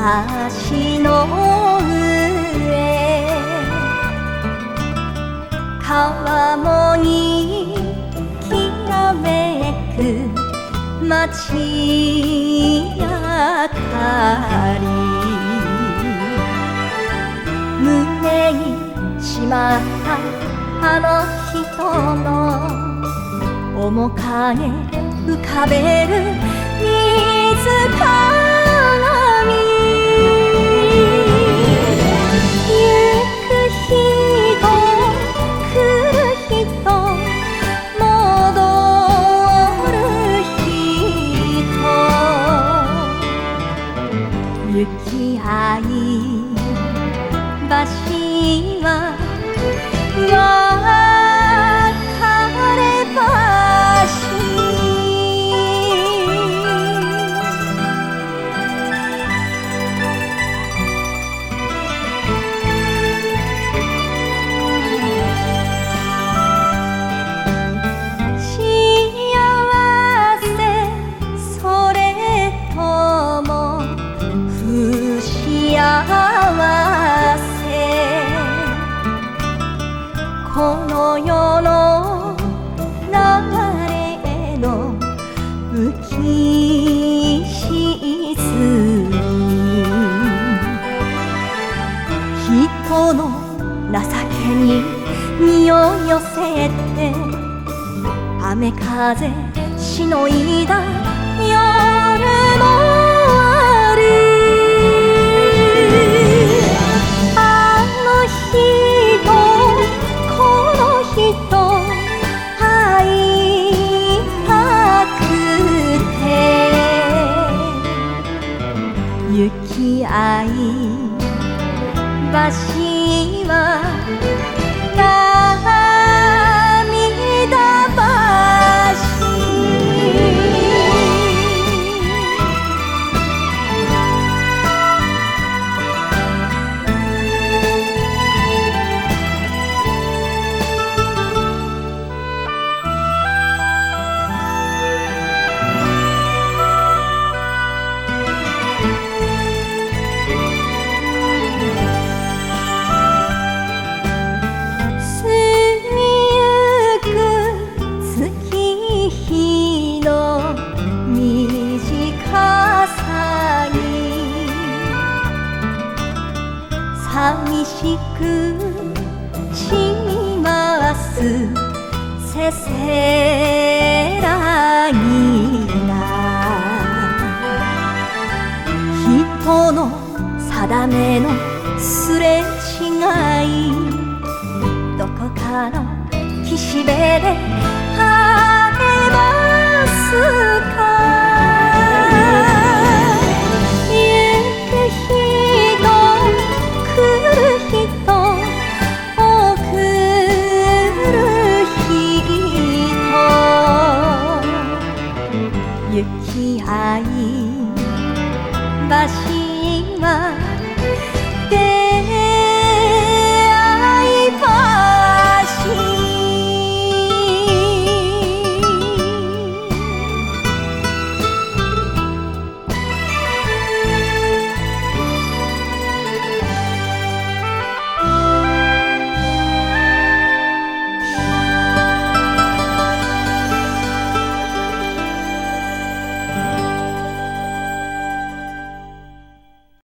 橋の上川面にきらめく街明かり胸にしまったあの人の面影浮かべる水鏡行く人来る人戻る人行き合い橋は別れ橋幸せそれとも不幸せこの世の流れの浮き沈み人の情けに身を寄せて雨風しのいだ夜もあるあの人この人会いたくて行き合い橋は涙橋寂しくしますせせらぎが人の定めのすれ違いどこかの岸辺で晴れますか行き合い橋は